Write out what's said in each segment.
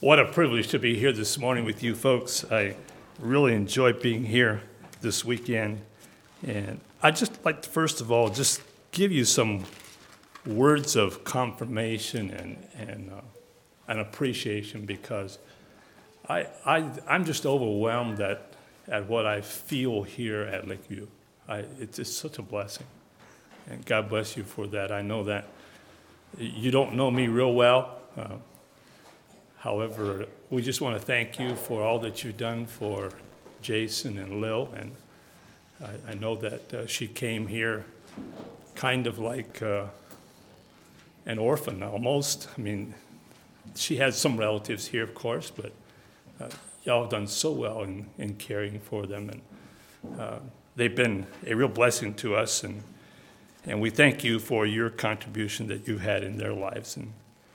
What a privilege to be here this morning with you folks. I really enjoyed being here this weekend. And I'd just like to, first of all, just give you some words of confirmation and an appreciation, because I'm just overwhelmed at what I feel here at Lakeview. It's just such a blessing. And God bless you for that. I know that you don't know me real well. However, we just want to thank you for all that you've done for Jason and Lil. And I know that she came here kind of like an orphan almost. I mean, she has some relatives here, of course, but y'all have done so well in caring for them. And they've been a real blessing to us. And we thank you for your contribution that you've had in their lives. And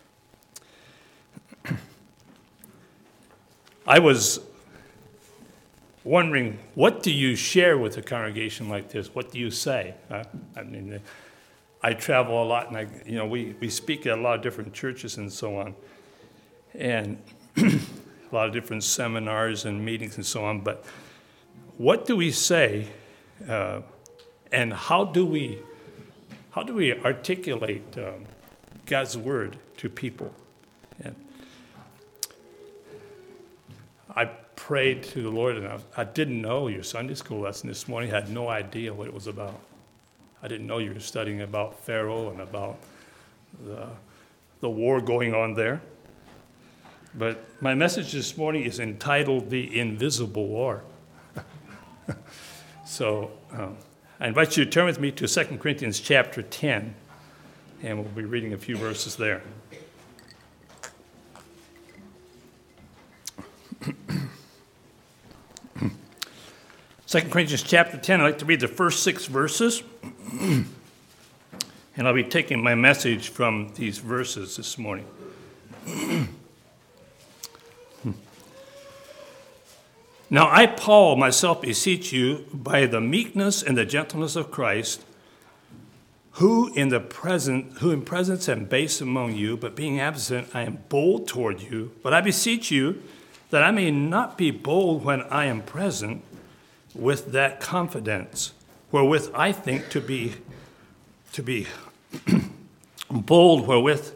I was wondering, what do you share with a congregation like this? What do you say? I mean, I travel a lot, and we speak at a lot of different churches and so on, and a lot of different seminars and meetings and so on. But what do we say, and how do we articulate God's word to people? And I prayed to the Lord, and I didn't know your Sunday school lesson this morning. I had no idea what it was about. I didn't know you were studying about Pharaoh and about the war going on there. But my message this morning is entitled The Invisible War. So I invite you to turn with me to 2 Corinthians chapter 10, and we'll be reading a few verses there. 2 Corinthians chapter 10, I'd like to read the first 6 verses, and I'll be taking my message from these verses this morning. Now I, Paul, myself beseech you, by the meekness and the gentleness of Christ, who in presence am base among you, but being absent I am bold toward you. But I beseech you that I may not be bold when I am present, with that confidence wherewith I think to be bold, wherewith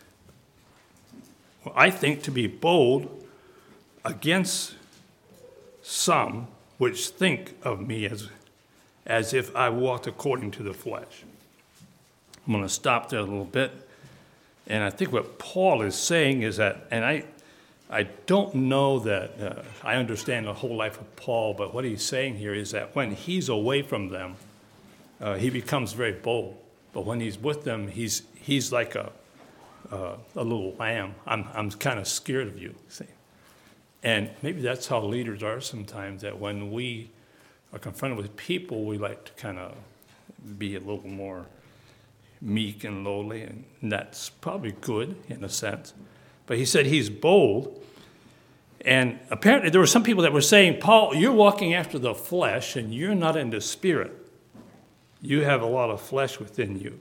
I think to be bold against some which think of me as if I walked according to the flesh. I'm going to stop there a little bit. And I think what Paul is saying is that, and I don't know that I understand the whole life of Paul, but what he's saying here is that when he's away from them, he becomes very bold. But when he's with them, he's like a little lamb. I'm kind of scared of you, see. And maybe that's how leaders are sometimes, that when we are confronted with people, we like to kind of be a little more meek and lowly, and that's probably good in a sense. But he said he's bold. And apparently there were some people that were saying, Paul, you're walking after the flesh and you're not in the spirit. You have a lot of flesh within you.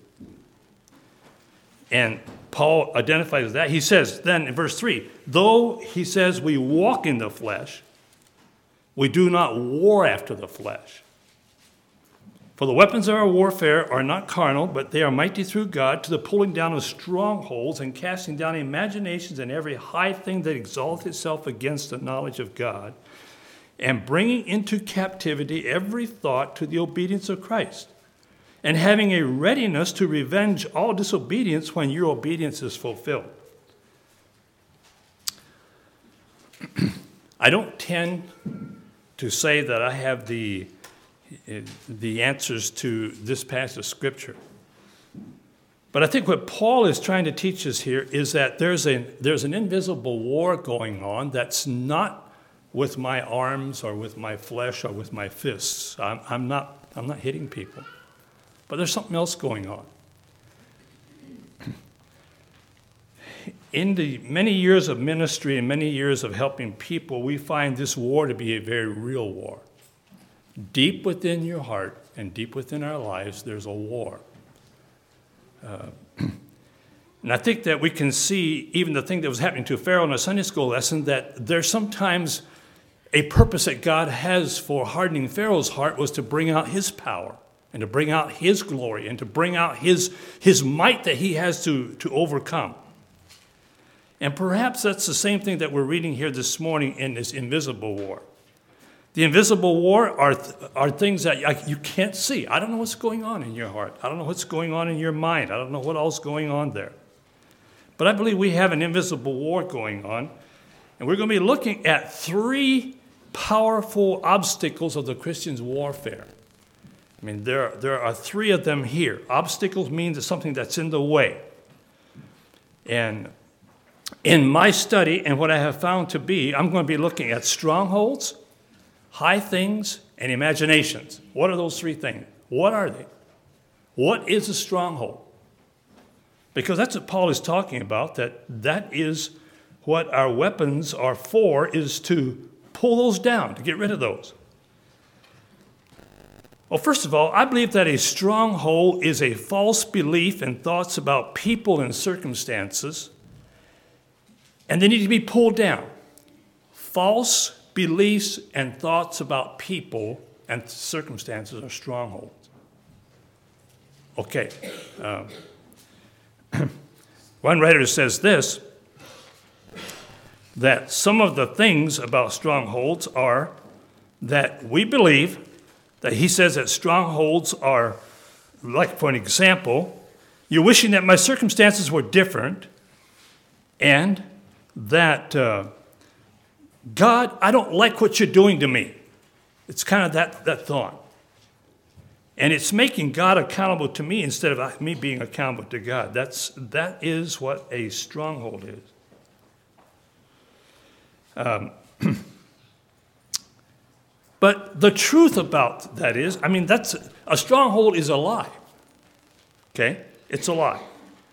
And Paul identifies that. He says then in verse 3, though he says we walk in the flesh, we do not war after the flesh. For the weapons of our warfare are not carnal, but they are mighty through God to the pulling down of strongholds and casting down imaginations and every high thing that exalts itself against the knowledge of God, and bringing into captivity every thought to the obedience of Christ, and having a readiness to revenge all disobedience when your obedience is fulfilled. I don't tend to say that I have the answers to this passage of Scripture. But I think what Paul is trying to teach us here is that there's an invisible war going on that's not with my arms or with my flesh or with my fists. I'm not hitting people. But there's something else going on. In the many years of ministry and many years of helping people, we find this war to be a very real war. Deep within your heart and deep within our lives, there's a war. And I think that we can see even the thing that was happening to Pharaoh in a Sunday school lesson, that there's sometimes a purpose that God has for hardening Pharaoh's heart was to bring out his power and to bring out his glory and to bring out his might that he has to overcome. And perhaps that's the same thing that we're reading here this morning in this invisible war. The invisible war are things that you can't see. I don't know what's going on in your heart. I don't know what's going on in your mind. I don't know what else is going on there. But I believe we have an invisible war going on, and we're going to be looking at 3 powerful obstacles of the Christian's warfare. I mean, there are 3 of them here. Obstacles means it's something that's in the way. And in my study and what I have found to be, I'm going to be looking at strongholds, high things, and imaginations. What are those 3 things? What are they? What is a stronghold? Because that's what Paul is talking about, that is what our weapons are for, is to pull those down, to get rid of those. Well, first of all, I believe that a stronghold is a false belief and thoughts about people and circumstances, and they need to be pulled down. False beliefs and thoughts about people and circumstances are strongholds. Okay. One writer says this, that some of the things about strongholds are that we believe that he says that strongholds are, like for an example, you're wishing that my circumstances were different, and that God, I don't like what you're doing to me. It's kind of that thought. And it's making God accountable to me instead of me being accountable to God. That is what a stronghold is. But the truth about that is, I mean, a stronghold is a lie. Okay? It's a lie.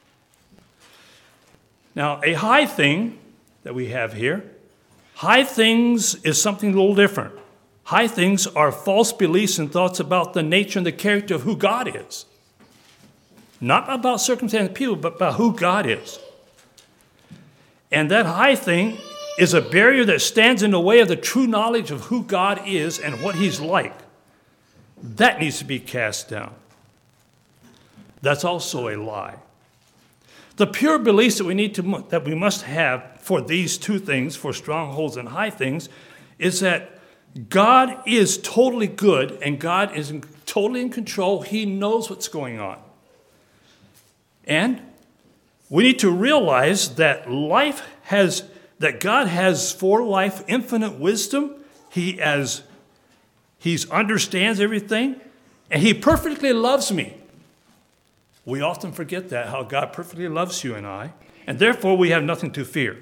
Now, a high thing that we have here, high things is something a little different. High things are false beliefs and thoughts about the nature and the character of who God is. Not about circumstances and people, but about who God is. And that high thing is a barrier that stands in the way of the true knowledge of who God is and what he's like. That needs to be cast down. That's also a lie. The pure beliefs that we must have for these 2 things, for strongholds and high things, is that God is totally good and God is totally in control. He knows what's going on. And we need to realize that God has for life infinite wisdom. He understands everything, and he perfectly loves me. We often forget that, how God perfectly loves you and I, and therefore we have nothing to fear.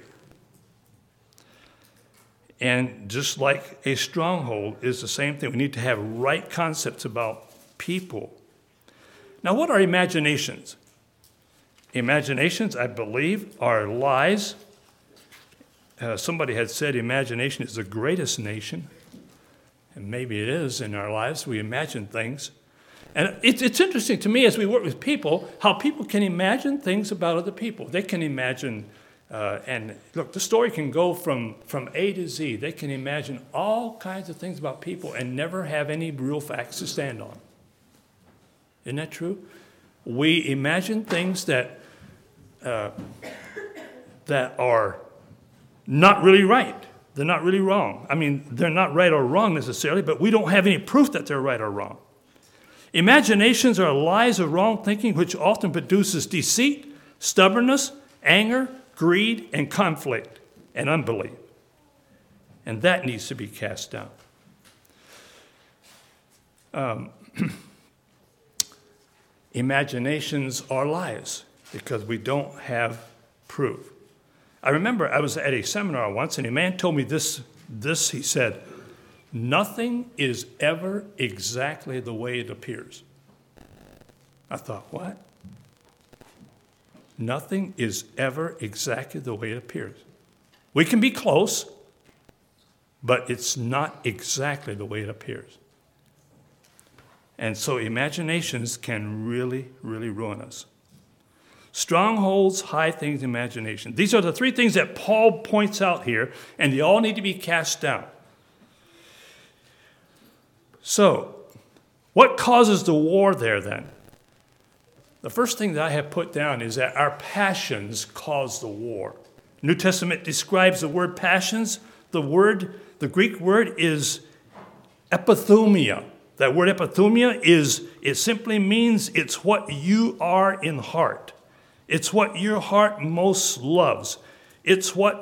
And just like a stronghold is the same thing, we need to have right concepts about people. Now, what are imaginations? Imaginations, I believe, are lies. Somebody had said imagination is the greatest nation. And maybe it is in our lives. We imagine things. And it's interesting to me as we work with people, how people can imagine things about other people. They can imagine, and look, the story can go from A to Z. They can imagine all kinds of things about people and never have any real facts to stand on. Isn't that true? We imagine things that are not really right. They're not really wrong. I mean, they're not right or wrong necessarily, but we don't have any proof that they're right or wrong. Imaginations are lies or wrong thinking which often produces deceit, stubbornness, anger, greed, and conflict, and unbelief. And that needs to be cast down. Imaginations are lies because we don't have proof. I remember I was at a seminar once, and a man told me this he said, "Nothing is ever exactly the way it appears." I thought, what? Nothing is ever exactly the way it appears. We can be close, but it's not exactly the way it appears. And so imaginations can really, really ruin us. Strongholds, high things, imagination. These are the three things that Paul points out here, and they all need to be cast down. So, what causes the war there then? The first thing that I have put down is that our passions cause the war. New Testament describes the word passions. The Greek word is epithumia. That word epithumia it simply means it's what you are in heart. It's what your heart most loves. It's where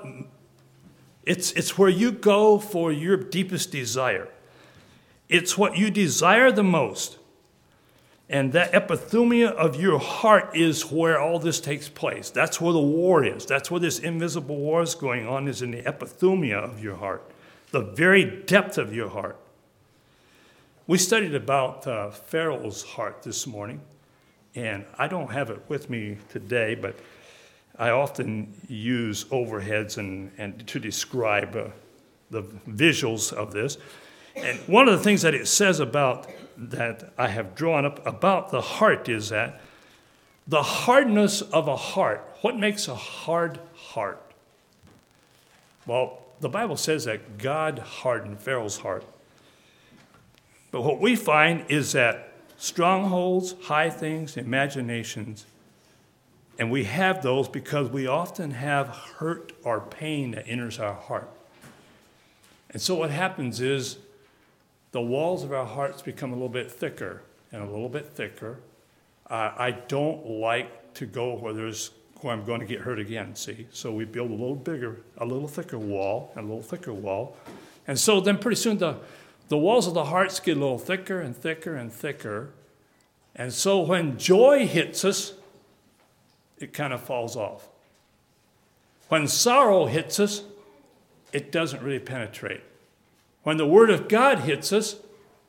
you go for your deepest desire. It's what you desire the most. And that epithumia of your heart is where all this takes place. That's where the war is. That's where this invisible war is going on, is in the epithumia of your heart, the very depth of your heart. We studied about Pharaoh's heart this morning, and I don't have it with me today, but I often use overheads and to describe the visuals of this. And one of the things that it says about that I have drawn up about the heart is that the hardness of a heart, what makes a hard heart? Well, the Bible says that God hardened Pharaoh's heart. But what we find is that strongholds, high things, imaginations, and we have those because we often have hurt or pain that enters our heart. And so what happens is the walls of our hearts become a little bit thicker and a little bit thicker. I don't like to go where I'm going to get hurt again, see? So we build a little thicker wall, and a little thicker wall. And so then pretty soon the walls of the hearts get a little thicker and thicker and thicker. And so when joy hits us, it kind of falls off. When sorrow hits us, it doesn't really penetrate. When the Word of God hits us,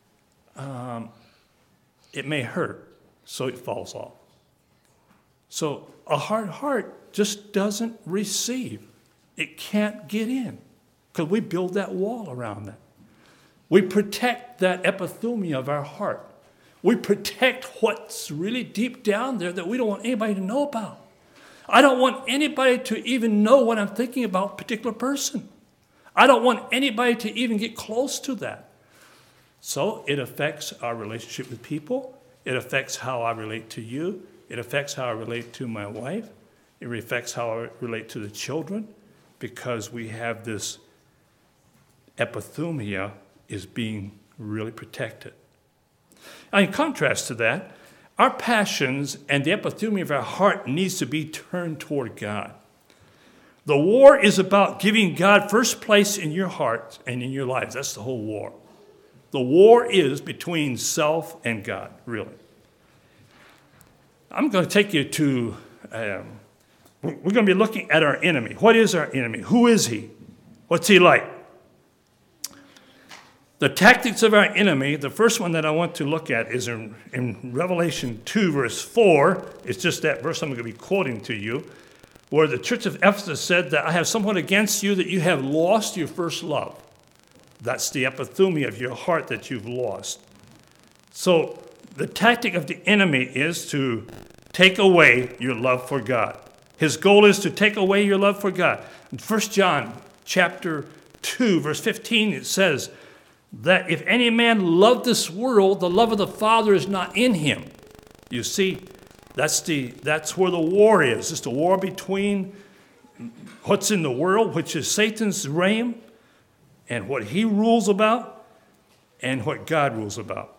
it may hurt, so it falls off. So a hard heart just doesn't receive. It can't get in because we build that wall around that. We protect that epithumia of our heart. We protect what's really deep down there that we don't want anybody to know about. I don't want anybody to even know what I'm thinking about a particular person. I don't want anybody to even get close to that. So it affects our relationship with people. It affects how I relate to you. It affects how I relate to my wife. It affects how I relate to the children, because we have this epithumia is being really protected. Now, in contrast to that, our passions and the epithumia of our heart needs to be turned toward God. The war is about giving God first place in your heart and in your lives. That's the whole war. The war is between self and God, really. I'm going to take you to, we're going to be looking at our enemy. What is our enemy? Who is he? What's he like? The tactics of our enemy, the first one that I want to look at is in Revelation 2, verse 4. It's just that verse I'm going to be quoting to you, where the church of Ephesus said that I have somewhat against you, that you have lost your first love. That's the epithumia of your heart that you've lost. So the tactic of the enemy is to take away your love for God. His goal is to take away your love for God. In 1 John chapter 2, verse 15, it says that if any man love this world, the love of the Father is not in him. You see, that's where the war is. It's the war between what's in the world, which is Satan's reign, and what he rules about, and what God rules about.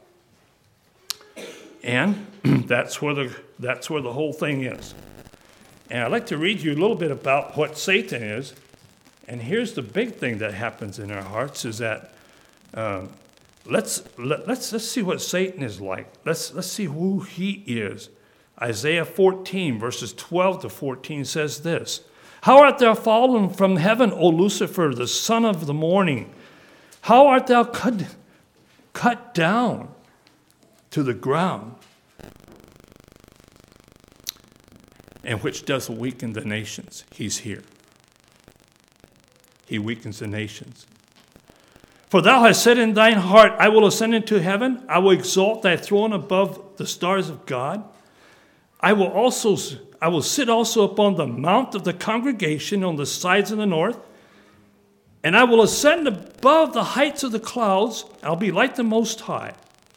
And that's where the whole thing is. And I'd like to read you a little bit about what Satan is. And here's the big thing that happens in our hearts is that let's see what Satan is like. Let's see who he is. Isaiah 14, verses 12 to 14 says this: How art thou fallen from heaven, O Lucifer, the son of the morning? How art thou cut down to the ground, and which doth weaken the nations? He's here. He weakens the nations. For thou hast said in thine heart, I will ascend into heaven. I will exalt thy throne above the stars of God. I will I will sit also upon the mount of the congregation on the sides of the north, and I will ascend above the heights of the clouds. I'll be like the Most High.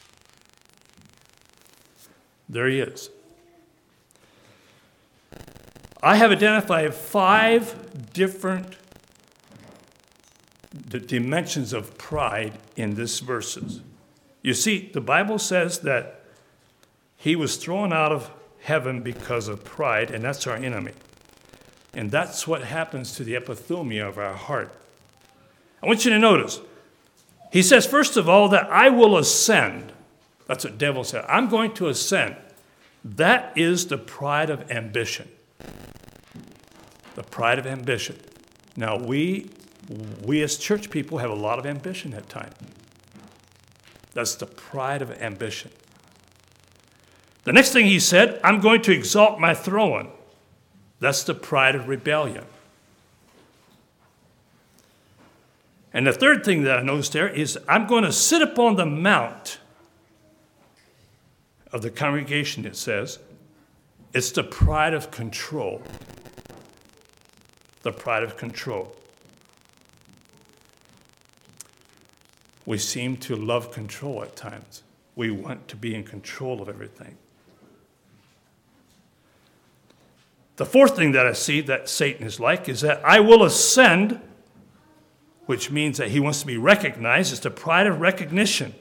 There he is. I have identified 5 different dimensions of pride in these verses. You see, the Bible says that he was thrown out of heaven because of pride, and that's our enemy. And that's what happens to the epithumia of our heart. I want you to notice, he says, first of all, that I will ascend. That's what the devil said. I'm going to ascend. That is the pride of ambition. The pride of ambition. Now, we as church people have a lot of ambition at times. That's the pride of ambition. The next thing he said, I'm going to exalt my throne. That's the pride of rebellion. And the third thing that I noticed there is I'm going to sit upon the mount of the congregation, it says. It's the pride of control. The pride of control. We seem to love control at times. We want to be in control of everything. The fourth thing that I see that Satan is like is that I will ascend, which means that he wants to be recognized. It's the pride of recognition.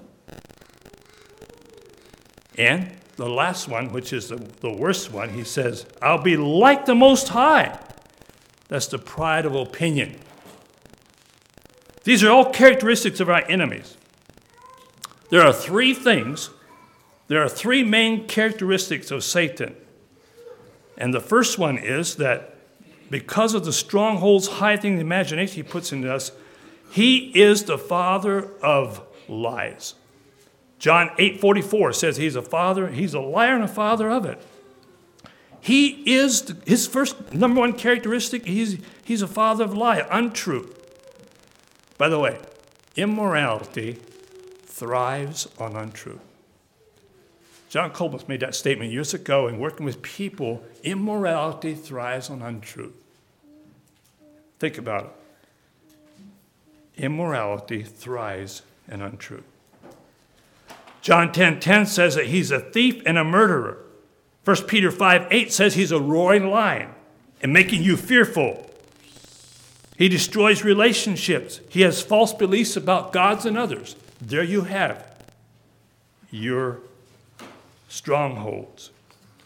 And the last one, which is the worst one, he says, I'll be like the Most High. That's the pride of opinion. These are all characteristics of our enemies. There are 3 things. There are 3 main characteristics of Satan. And the first one is that because of the strongholds, high things, imagination he puts into us, he is the father of lies. John 8:44 says he's a liar and a father of it. He is, his first number one characteristic, he's a father of lie, untruth. By the way, immorality thrives on untruth. John Colbus made that statement years ago in working with people. Immorality thrives on untruth. Think about it. Immorality thrives in untruth. John 10:10 says that he's a thief and a murderer. 1 Peter 5:8 says he's a roaring lion and making you fearful. He destroys relationships. He has false beliefs about gods and others. There you have your strongholds.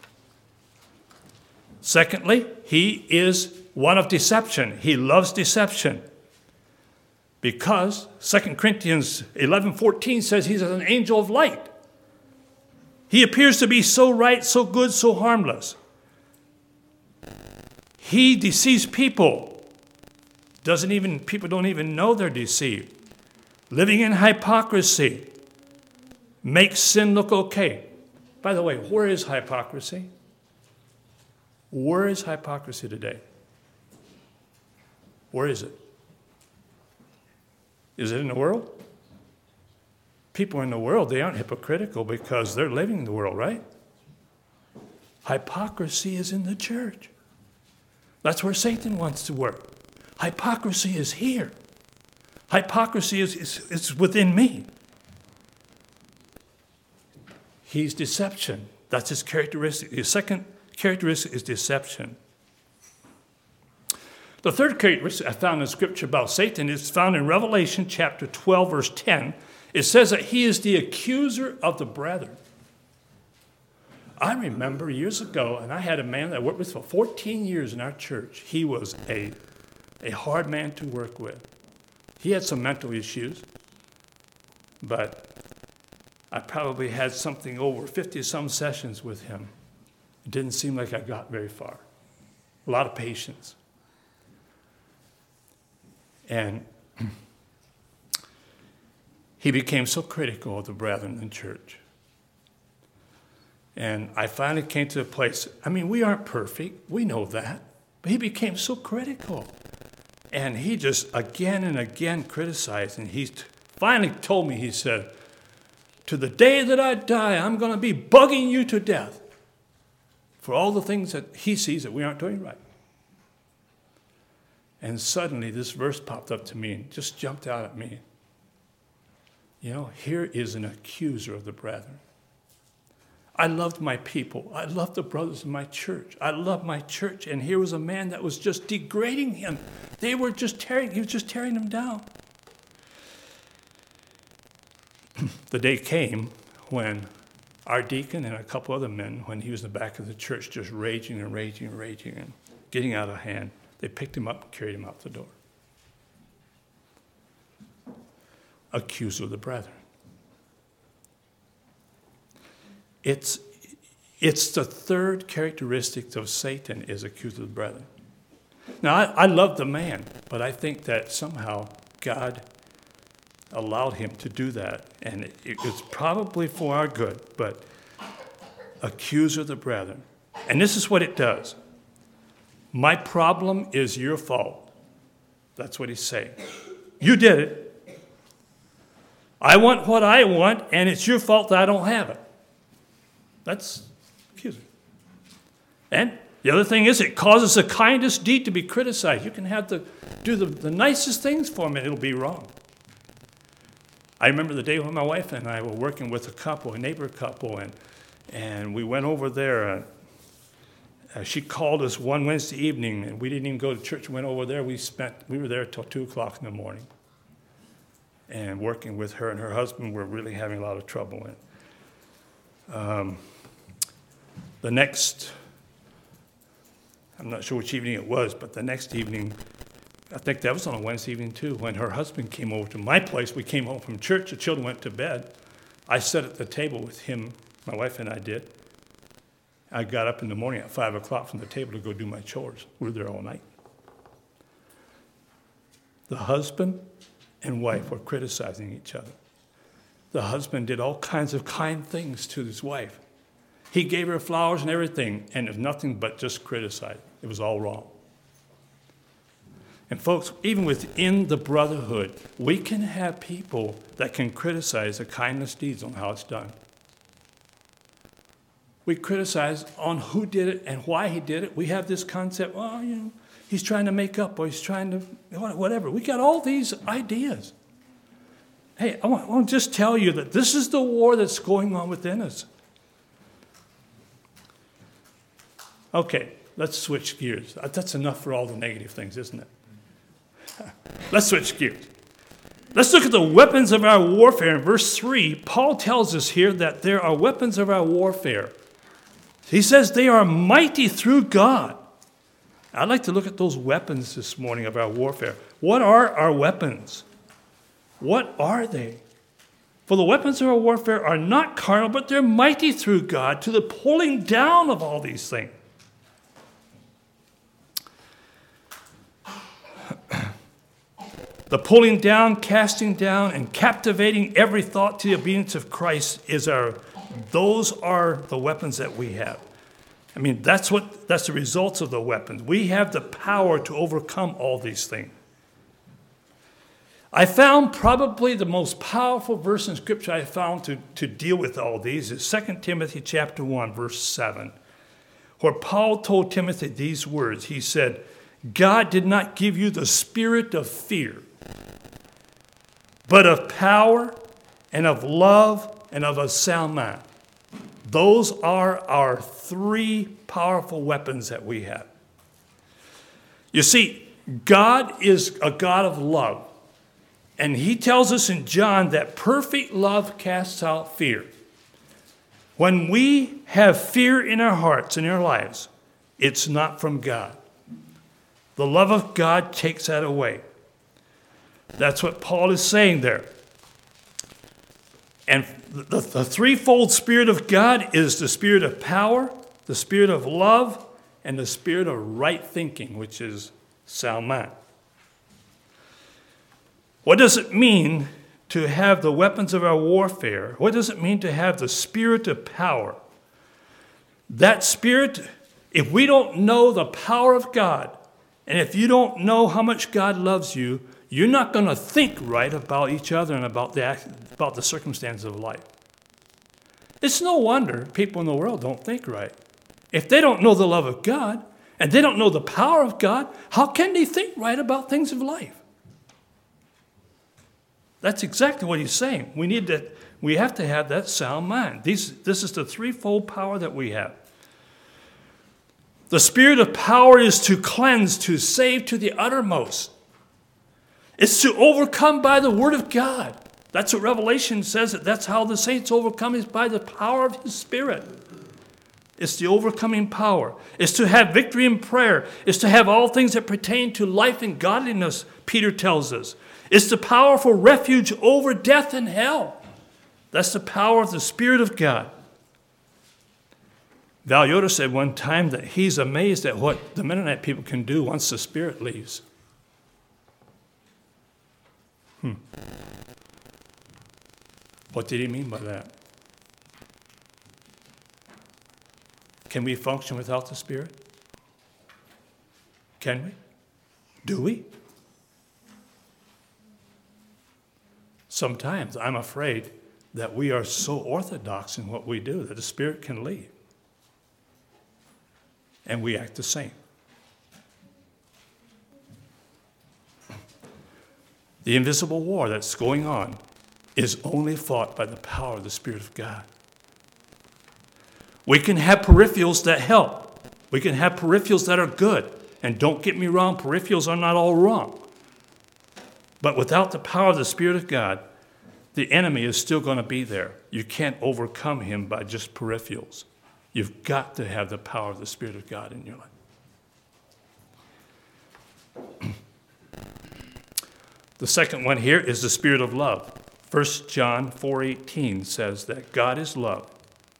Secondly, he is one of deception. He loves deception. Because 2 Corinthians 11:14 says he's an angel of light. He appears to be so right, so good, so harmless. He deceives people. People don't even know they're deceived. Living in hypocrisy makes sin look okay. By the way, where is hypocrisy? Where is hypocrisy today? Where is it? Is it in the world? People in the world, they aren't hypocritical because they're living in the world, right? Hypocrisy is in the church. That's where Satan wants to work. Hypocrisy is here. Hypocrisy is within me. He's deception. That's his characteristic. His second characteristic is deception. The third characteristic I found in Scripture about Satan is found in Revelation chapter 12, verse 10. It says that he is the accuser of the brethren. I remember years ago, and I had a man that I worked with for 14 years in our church. He was a hard man to work with. He had some mental issues, but I probably had something over 50-some sessions with him. It didn't seem like I got very far. A lot of patience. And he became so critical of the brethren in church. And I finally came to a place, we aren't perfect. We know that. But he became so critical. And he just again and again criticized. And he finally told me, he said, to the day that I die, I'm going to be bugging you to death. for all the things that he sees that we aren't doing right. And suddenly this verse popped up to me and just jumped out at me. You know, here is an accuser of the brethren. I loved my people. I loved the brothers in my church. I loved my church. And here was a man that was just degrading him. He was just tearing them down. The day came when our deacon and a couple other men, when he was in the back of the church just raging and getting out of hand, they picked him up and carried him out the door. Accuser of the brethren. It's the third characteristic of Satan is accuser of the brethren. Now, I love the man, but I think that somehow God allowed him to do that, and it's probably for our good, but accuser of the brethren. And this is what it does. My problem is your fault. That's what he's saying. You did it. I want what I want, and it's your fault that I don't have it. That's accuser. And the other thing is it causes the kindest deed to be criticized. You can have to do the nicest things for him, and it'll be wrong. I remember the day when my wife and I were working with a neighbor couple, and we went over there. She called us one Wednesday evening, and we didn't even go to church. We went over there. We were there till 2 o'clock in the morning, and working with her and her husband were really having a lot of trouble. The next, I'm not sure which evening it was, but the next evening, I think that was on a Wednesday evening too, when her husband came over to my place. We came home from church. The children went to bed. I sat at the table with him, my wife and I did. I got up in the morning at 5 o'clock from the table to go do my chores. We were there all night. The husband and wife were criticizing each other. The husband did all kinds of kind things to his wife. He gave her flowers and everything, and it was nothing but just criticize. It was all wrong. And folks, even within the brotherhood, we can have people that can criticize the kindness deeds on how it's done. We criticize on who did it and why he did it. We have this concept, well, you know, he's trying to make up or he's trying to, whatever. We got all these ideas. Hey, I want to just tell you that this is the war that's going on within us. Okay, let's switch gears. That's enough for all the negative things, isn't it? Let's switch gears. Let's look at the weapons of our warfare. In verse 3, Paul tells us here that there are weapons of our warfare. He says they are mighty through God. I'd like to look at those weapons this morning of our warfare. What are our weapons? What are they? For the weapons of our warfare are not carnal, but they're mighty through God to the pulling down of all these things. The pulling down, casting down, and captivating every thought to the obedience of Christ those are the weapons that we have. I mean, that's the results of the weapons. We have the power to overcome all these things. I found probably the most powerful verse in Scripture I found to deal with all these is 2 Timothy chapter 1, verse 7, where Paul told Timothy these words. He said, God did not give you the spirit of fear, but of power and of love and of a sound mind. Those are our three powerful weapons that we have. You see, God is a God of love. And he tells us in John that perfect love casts out fear. When we have fear in our hearts, in our lives, it's not from God. The love of God takes that away. That's what Paul is saying there. And the threefold Spirit of God is the Spirit of power, the Spirit of love, and the Spirit of right thinking, which is sound mind. What does it mean to have the weapons of our warfare? What does it mean to have the Spirit of power? That Spirit, if we don't know the power of God, and if you don't know how much God loves you, you're not going to think right about each other and about the circumstances of life. It's no wonder people in the world don't think right. If they don't know the love of God and they don't know the power of God, how can they think right about things of life? That's exactly what he's saying. We have to have that sound mind. This is the threefold power that we have. The spirit of power is to cleanse, to save to the uttermost. It's to overcome by the word of God. That's what Revelation says. That's how the saints overcome, is by the power of his Spirit. It's the overcoming power. It's to have victory in prayer. It's to have all things that pertain to life and godliness, Peter tells us. It's the powerful refuge over death and hell. That's the power of the Spirit of God. Val Yoder said one time that he's amazed at what the Mennonite people can do once the Spirit leaves. What did he mean by that? Can we function without the Spirit? Can we? Do we? Sometimes I'm afraid that we are so orthodox in what we do that the Spirit can leave. And we act the same. The invisible war that's going on is only fought by the power of the Spirit of God. We can have peripherals that help. We can have peripherals that are good. And don't get me wrong, peripherals are not all wrong. But without the power of the Spirit of God, the enemy is still going to be there. You can't overcome him by just peripherals. You've got to have the power of the Spirit of God in your life. The second one here is the spirit of love. 1 John 4:18 says that God is love.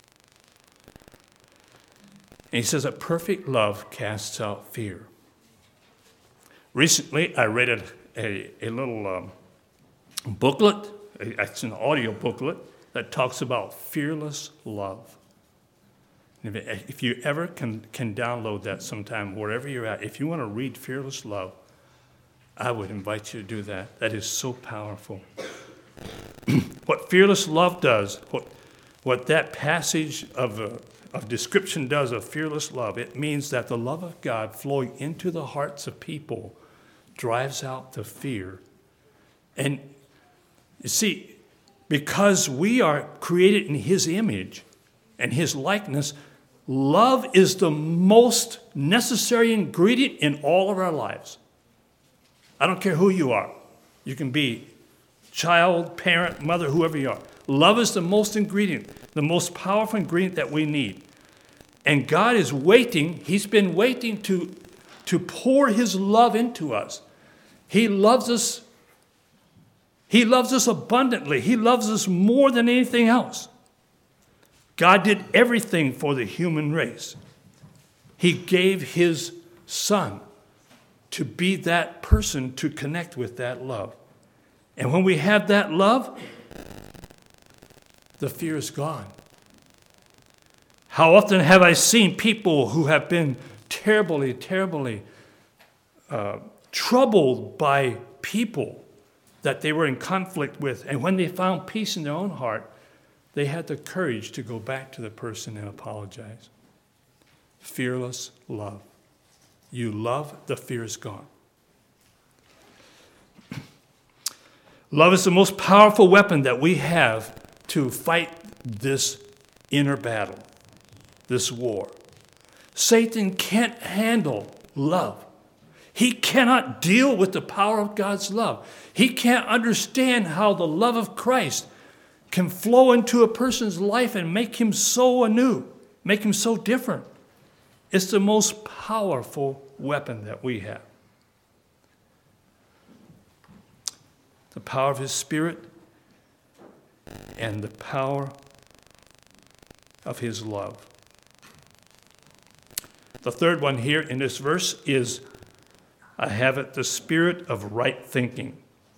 And he says that perfect love casts out fear. Recently, I read a little booklet. It's an audio booklet that talks about fearless love. If you ever can download that sometime, wherever you're at, if you want to read Fearless Love, I would invite you to do that. That is so powerful. What fearless love does, what that passage of description does of fearless love, it means that the love of God flowing into the hearts of people drives out the fear. And you see, because we are created in his image and his likeness, love is the most necessary ingredient in all of our lives. I don't care who you are. You can be child, parent, mother, whoever you are. Love is the most ingredient, the most powerful ingredient that we need. And God is waiting. He's been waiting to pour his love into us. He loves us. He loves us abundantly. He loves us more than anything else. God did everything for the human race. He gave his Son to be that person to connect with that love. And when we have that love, the fear is gone. How often have I seen people who have been terribly, terribly troubled by people that they were in conflict with, and when they found peace in their own heart, they had the courage to go back to the person and apologize. Fearless love. You love, the fear is gone. Love is the most powerful weapon that we have to fight this inner battle, this war. Satan can't handle love. He cannot deal with the power of God's love. He can't understand how the love of Christ can flow into a person's life and make him so anew, make him so different. It's the most powerful weapon that we have. The power of his Spirit and the power of his love. The third one here in this verse is, I have it, the spirit of right thinking.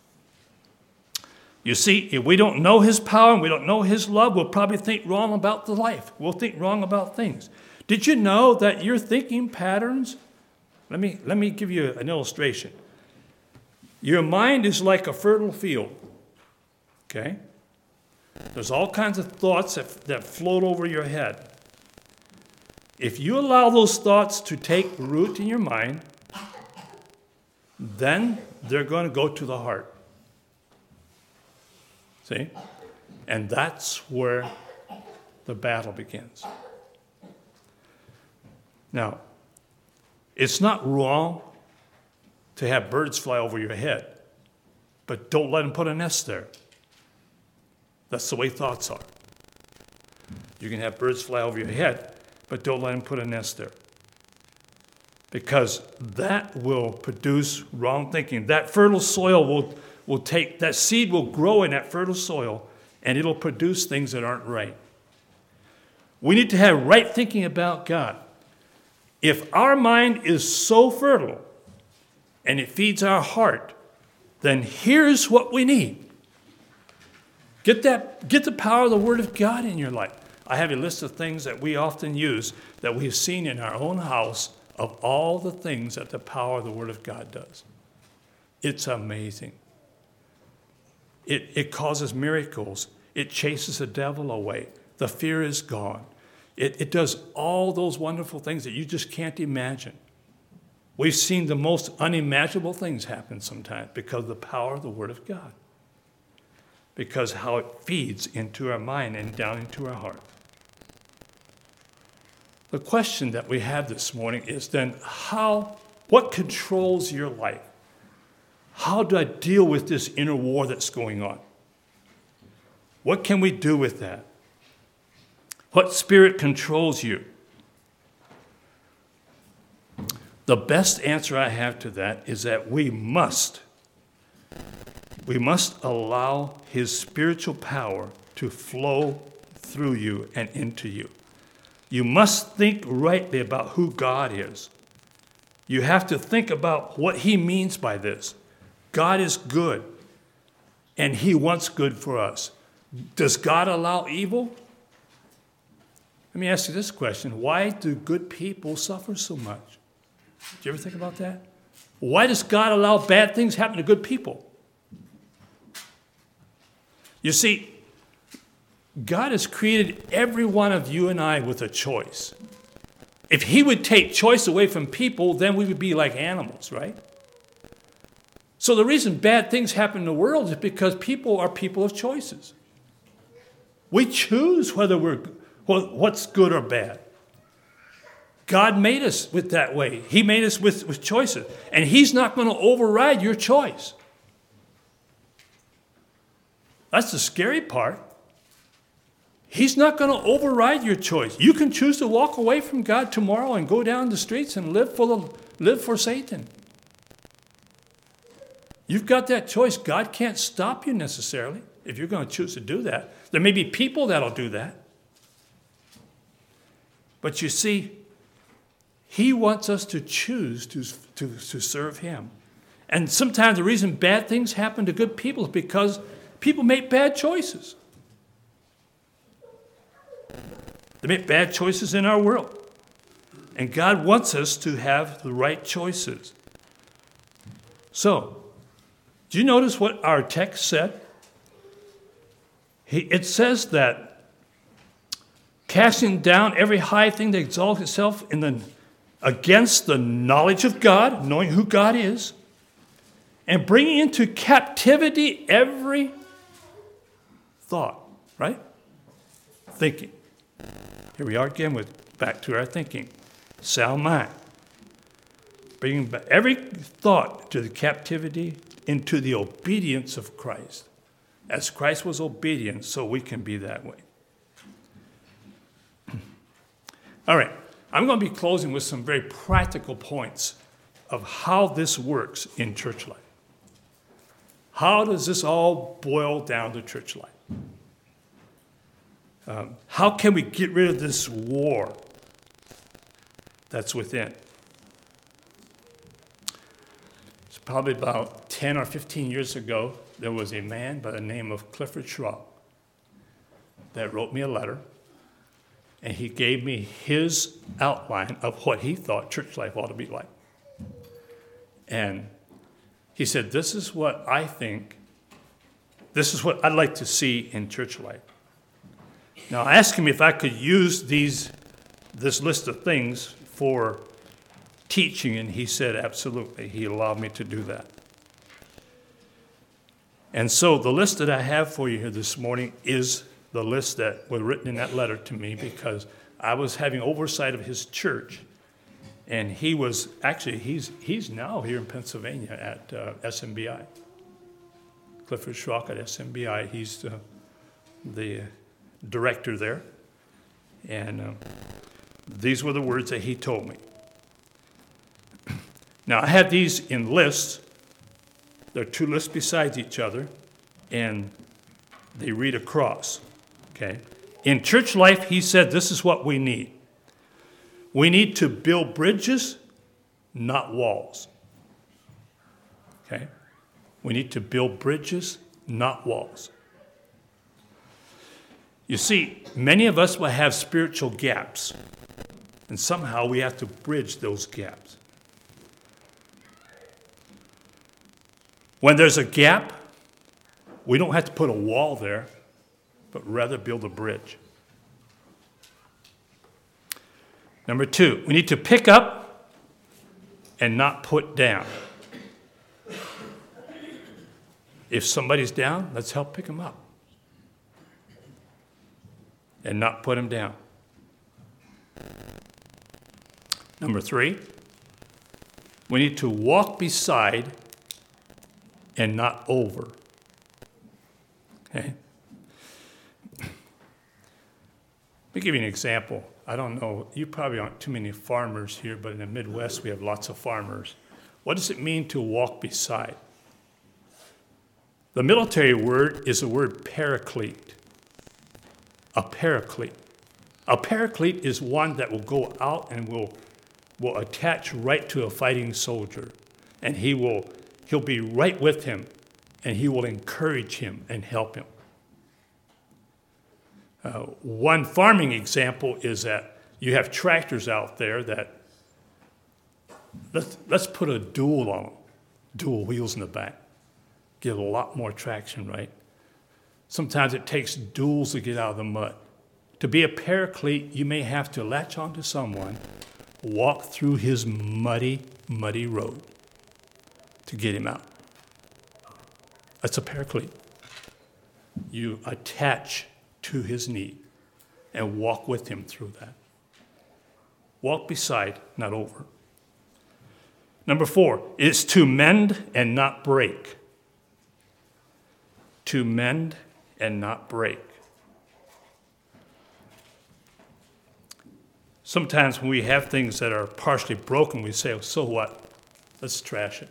You see, if we don't know his power and we don't know his love, we'll probably think wrong about the life. We'll think wrong about things. Did you know that your thinking patterns, let me give you an illustration. Your mind is like a fertile field, okay? There's all kinds of thoughts that float over your head. If you allow those thoughts to take root in your mind, then they're going to go to the heart. See? And that's where the battle begins. Now, it's not wrong to have birds fly over your head, but don't let them put a nest there. That's the way thoughts are. You can have birds fly over your head, but don't let them put a nest there. Because that will produce wrong thinking. That fertile soil that seed will grow in that fertile soil, and it'll produce things that aren't right. We need to have right thinking about God. If our mind is so fertile and it feeds our heart, then here's what we need. Get the power of the Word of God in your life. I have a list of things that we often use that we've seen in our own house of all the things that the power of the Word of God does. It's amazing. It causes miracles. It chases the devil away. The fear is gone. It does all those wonderful things that you just can't imagine. We've seen the most unimaginable things happen sometimes because of the power of the Word of God. Because how it feeds into our mind and down into our heart. The question that we have this morning is then what controls your life? How do I deal with this inner war that's going on? What can we do with that? What spirit controls you? The best answer I have to that is that we must allow His spiritual power to flow through you and into you. You must think rightly about who God is. You have to think about what He means by this. God is good, and He wants good for us. Does God allow evil? Let me ask you this question. Why do good people suffer so much? Do you ever think about that? Why does God allow bad things happen to good people? You see, God has created every one of you and I with a choice. If He would take choice away from people, then we would be like animals, right? So the reason bad things happen in the world is because people are people of choices. We choose what's good or bad. God made us with that way. He made us with choices. And He's not going to override your choice. That's the scary part. He's not going to override your choice. You can choose to walk away from God tomorrow and go down the streets and live for Satan. You've got that choice. God can't stop you necessarily if you're going to choose to do that. There may be people that'll do that. But you see, He wants us to choose to serve Him. And sometimes the reason bad things happen to good people is because people make bad choices. They make bad choices in our world. And God wants us to have the right choices. So, do you notice what our text said? It says that casting down every high thing that exalts itself against the knowledge of God, knowing who God is, and bringing into captivity every thought, right? Thinking. Here we are again back to our thinking. Sound mind. Bringing back every thought to the captivity into the obedience of Christ. As Christ was obedient, so we can be that way. All right. I'm going to be closing with some very practical points of how this works in church life. How does this all boil down to church life? How can we get rid of this war that's within? It's probably about 10 or 15 years ago, there was a man by the name of Clifford Schwab that wrote me a letter. And he gave me his outline of what he thought church life ought to be like. And he said, this is what I think, this is what I'd like to see in church life. Now, I asked him if I could use these this list of things for teaching, and he said absolutely. He allowed me to do that. And so the list that I have for you here this morning is the list that was written in that letter to me, because I was having oversight of his church. And he was, actually, he's now here in Pennsylvania at SMBI. Clifford Schrock at SMBI. He's the director there. And these were the words that he told me. Now, I have these in lists. There are two lists beside each other, and they read across. Okay? In church life, he said, this is what we need. We need to build bridges, not walls. Okay? We need to build bridges, not walls. You see, many of us will have spiritual gaps, and somehow we have to bridge those gaps. When there's a gap, we don't have to put a wall there, but rather build a bridge. Number 2, we need to pick up and not put down. If somebody's down, let's help pick them up and not put them down. Number 3, we need to walk beside and not over. Okay? Let me give you an example. I don't know, you probably aren't too many farmers here, but in the Midwest we have lots of farmers. What does it mean to walk beside? The military word is the word paraclete. A paraclete. A paraclete is one that will go out and will attach right to a fighting soldier. And he'll be right with him, and he will encourage him and help him. One farming example is that you have tractors out there that, let's put a dual on them, dual wheels in the back. Get a lot more traction, right? Sometimes it takes duals to get out of the mud. To be a paraclete, you may have to latch onto someone, walk through his muddy, muddy road to get him out. That's a paraclete. You attach to his need and walk with him through that. Walk beside, not over. Number 4 is to mend and not break. To mend and not break. Sometimes when we have things that are partially broken, we say, so what? Let's trash it.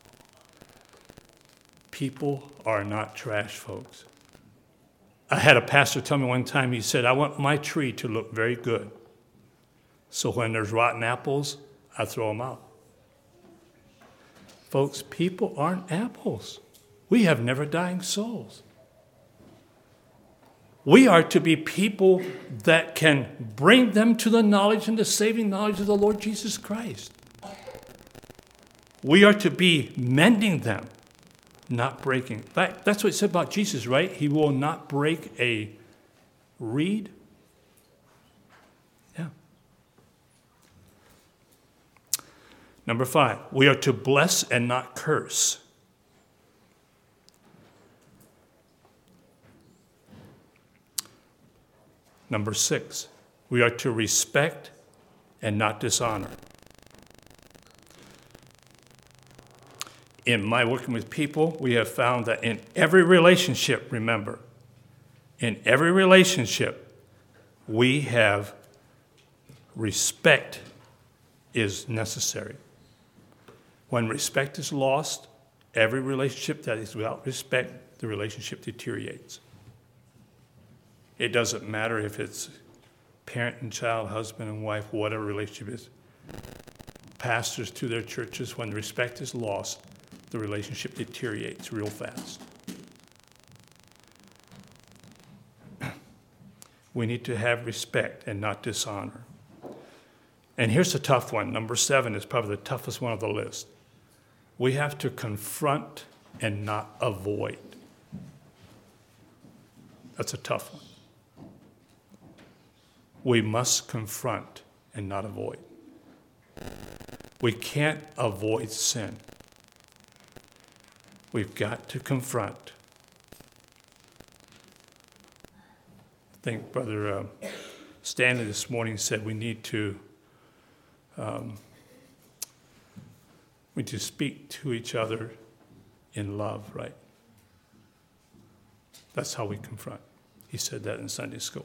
People are not trash, folks. I had a pastor tell me one time, he said, I want my tree to look very good. So when there's rotten apples, I throw them out. Folks, people aren't apples. We have never dying souls. We are to be people that can bring them to the knowledge and the saving knowledge of the Lord Jesus Christ. We are to be mending them, not breaking. That's what it said about Jesus, right? He will not break a reed. Yeah. Number 5, we are to bless and not curse. Number 6, we are to respect and not dishonor. In my working with people, we have found that in every relationship, remember, in every relationship, we have respect is necessary. When respect is lost, every relationship that is without respect, the relationship deteriorates. It doesn't matter if it's parent and child, husband and wife, whatever relationship is. Pastors to their churches, when respect is lost, the relationship deteriorates real fast. We need to have respect and not dishonor. And here's a tough one. Number 7 is probably the toughest one of the list. We have to confront and not avoid. That's a tough one. We must confront and not avoid. We can't avoid sin. We've got to confront. I think Brother Stanley this morning said we need to speak to each other in love, right? That's how we confront. He said that in Sunday school.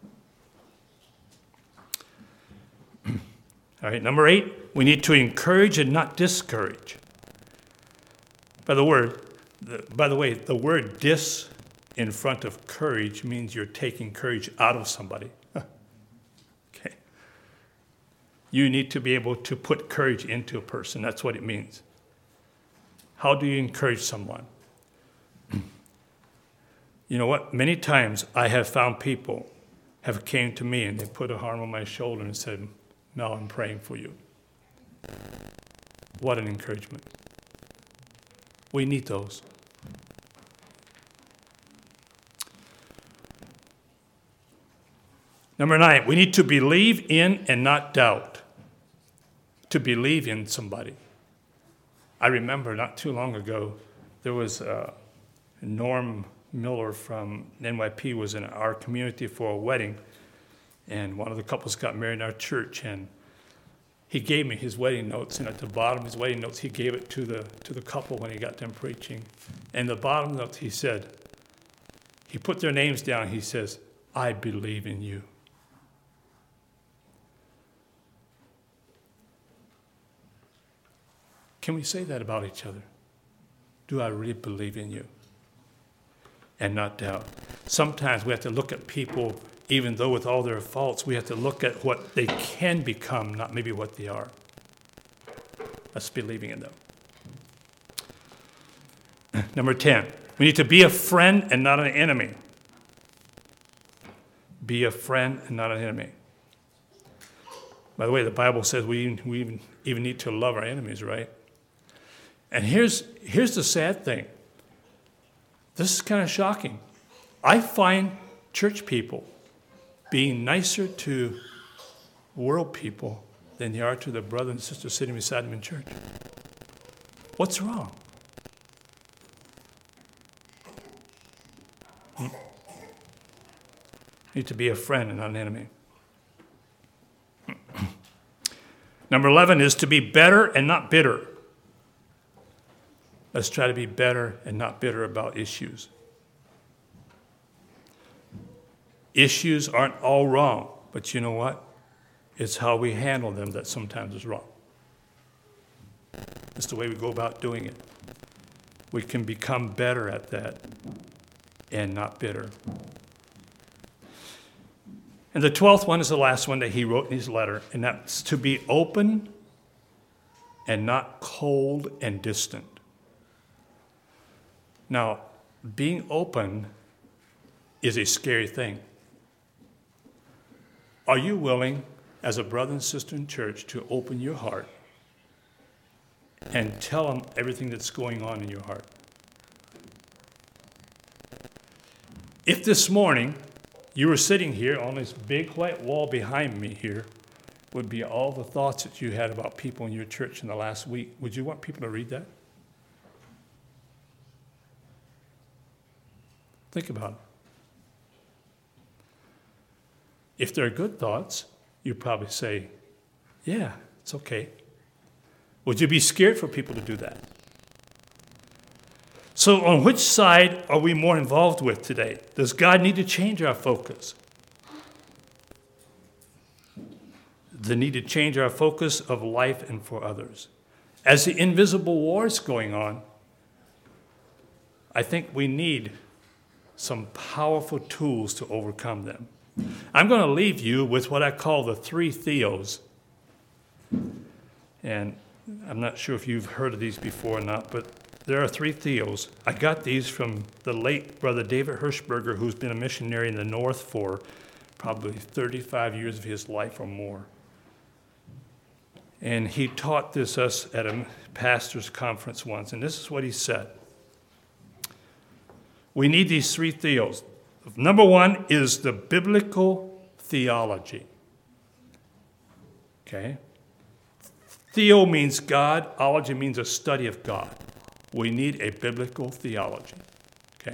All right, number 8, we need to encourage and not discourage. By the way, the word dis in front of courage means you're taking courage out of somebody. Okay. You need to be able to put courage into a person. That's what it means. How do you encourage someone? You know what? Many times I have found people have came to me and they put a arm on my shoulder and said, Mel, I'm praying for you. What an encouragement. We need those. Number 9, we need to believe in and not doubt. To believe in somebody. I remember not too long ago, there was Norm Miller from NYP was in our community for a wedding, and one of the couples got married in our church, and he gave me his wedding notes, and at the bottom of his wedding notes, he gave it to the couple when he got done preaching. And the bottom notes, he said, he put their names down, he says, I believe in you. Can we say that about each other? Do I really believe in you? And not doubt. Sometimes we have to look at people, even though with all their faults, we have to look at what they can become, not maybe what they are. That's believing in them. Number 10, we need to be a friend and not an enemy. Be a friend and not an enemy. By the way, the Bible says we even need to love our enemies, right? And here's the sad thing. This is kind of shocking. I find church people being nicer to world people than they are to the brother and sister sitting beside them in church. What's wrong? You need to be a friend and not an enemy. Number 11 is to be better and not bitter. Let's try to be better and not bitter about issues. Issues aren't all wrong, but you know what? It's how we handle them that sometimes is wrong. It's the way we go about doing it. We can become better at that and not bitter. And the 12th one is the last one that he wrote in his letter, and that's to be open and not cold and distant. Now, being open is a scary thing. Are you willing, as a brother and sister in church, to open your heart and tell them everything that's going on in your heart? If this morning you were sitting here on this big white wall behind me here, would be all the thoughts that you had about people in your church in the last week, would you want people to read that? Think about it. If they're good thoughts, you probably say, yeah, it's okay. Would you be scared for people to do that? So on which side are we more involved with today? Does God need to change our focus? The need to change our focus of life and for others. As the invisible war is going on, I think we need some powerful tools to overcome them. I'm going to leave you with what I call the 3 theos. And I'm not sure if you've heard of these before or not, but there are 3 theos. I got these from the late Brother David Hirschberger, who's been a missionary in the North for probably 35 years of his life or more. And he taught us at a pastor's conference once, and this is what he said. We need these 3 theos. Number 1 is the biblical theology. Okay? Theo means God. Ology means a study of God. We need a biblical theology. Okay?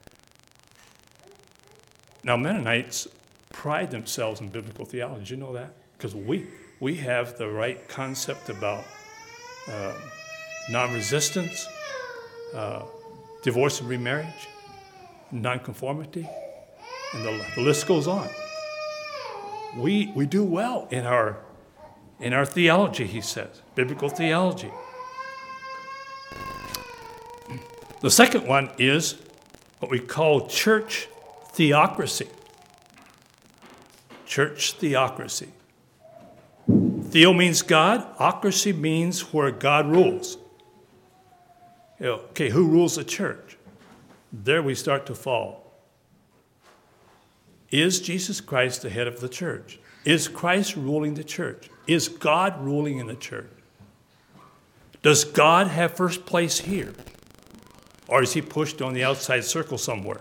Now, Mennonites pride themselves in biblical theology. Did you know that? Because we have the right concept about non-resistance, divorce and remarriage, nonconformity, and the list goes on. We do well in our theology, he says, biblical theology. The second one is what we call church theocracy. Church theocracy. Theo means God. Ocracy means where God rules. Okay, who rules the church? There we start to fall. Is Jesus Christ the head of the church? Is Christ ruling the church? Is God ruling in the church? Does God have first place here? Or is he pushed on the outside circle somewhere?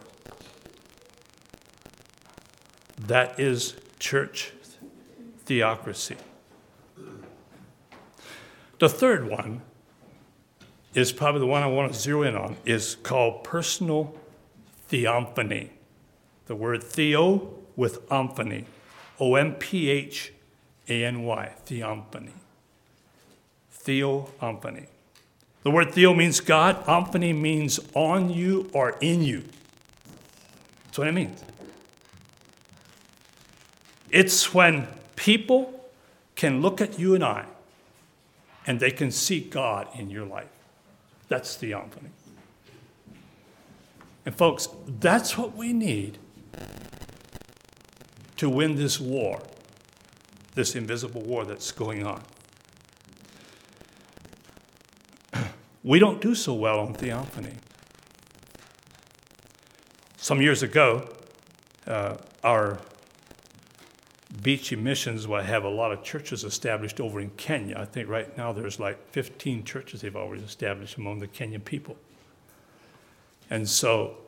That is church theocracy. The third one is probably the one I want to zero in on, is called personal theophany. The word theo with omphany, O-M-P-H-A-N-Y, theophany. Theophany. The word theo means God. Omphany means on you or in you. That's what it means. It's when people can look at you and I, and they can see God in your life. That's theophany. And folks, that's what we need to win this war, this invisible war that's going on. We don't do so well on theophany. Some years ago, our Beachy Missions will have a lot of churches established over in Kenya. I think right now there's like 15 churches they've already established among the Kenyan people. And so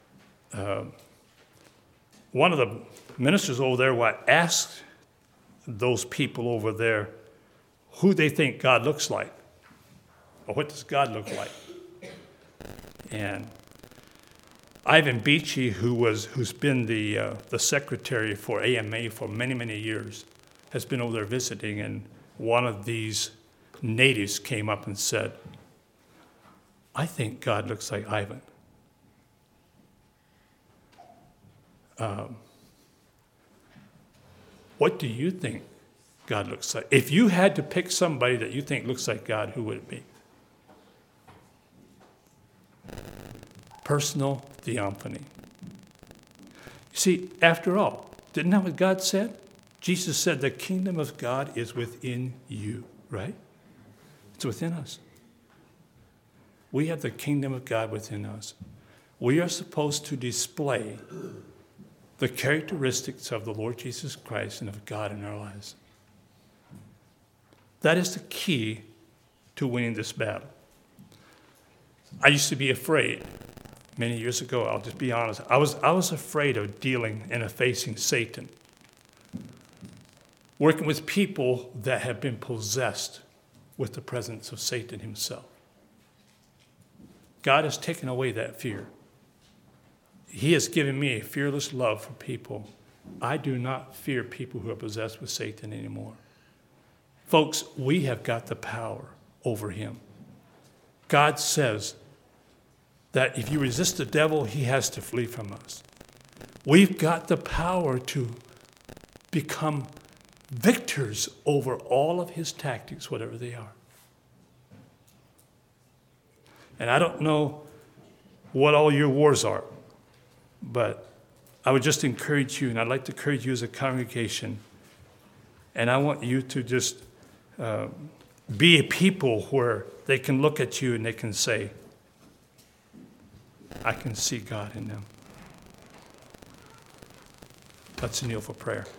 one of the ministers over there asked those people over there who they think God looks like, or what does God look like? And Ivan Beachy, who's been the secretary for AMA for many, many years, has been over there visiting, and one of these natives came up and said, I think God looks like Ivan. What do you think God looks like? If you had to pick somebody that you think looks like God, who would it be? Personal theophany. You see, after all, didn't that what God said? Jesus said the kingdom of God is within you, right? It's within us. We have the kingdom of God within us. We are supposed to display the characteristics of the Lord Jesus Christ and of God in our lives. That is the key to winning this battle. I used to be afraid. Many years ago, I'll just be honest, I was afraid of dealing and facing Satan. Working with people that have been possessed with the presence of Satan himself. God has taken away that fear. He has given me a fearless love for people. I do not fear people who are possessed with Satan anymore. Folks, we have got the power over him. God says that if you resist the devil, he has to flee from us. We've got the power to become victors over all of his tactics, whatever they are. And I don't know what all your wars are, but I would just encourage you, and I'd like to encourage you as a congregation, and I want you to just be a people where they can look at you and they can say, I can see God in them. Let's kneel for prayer.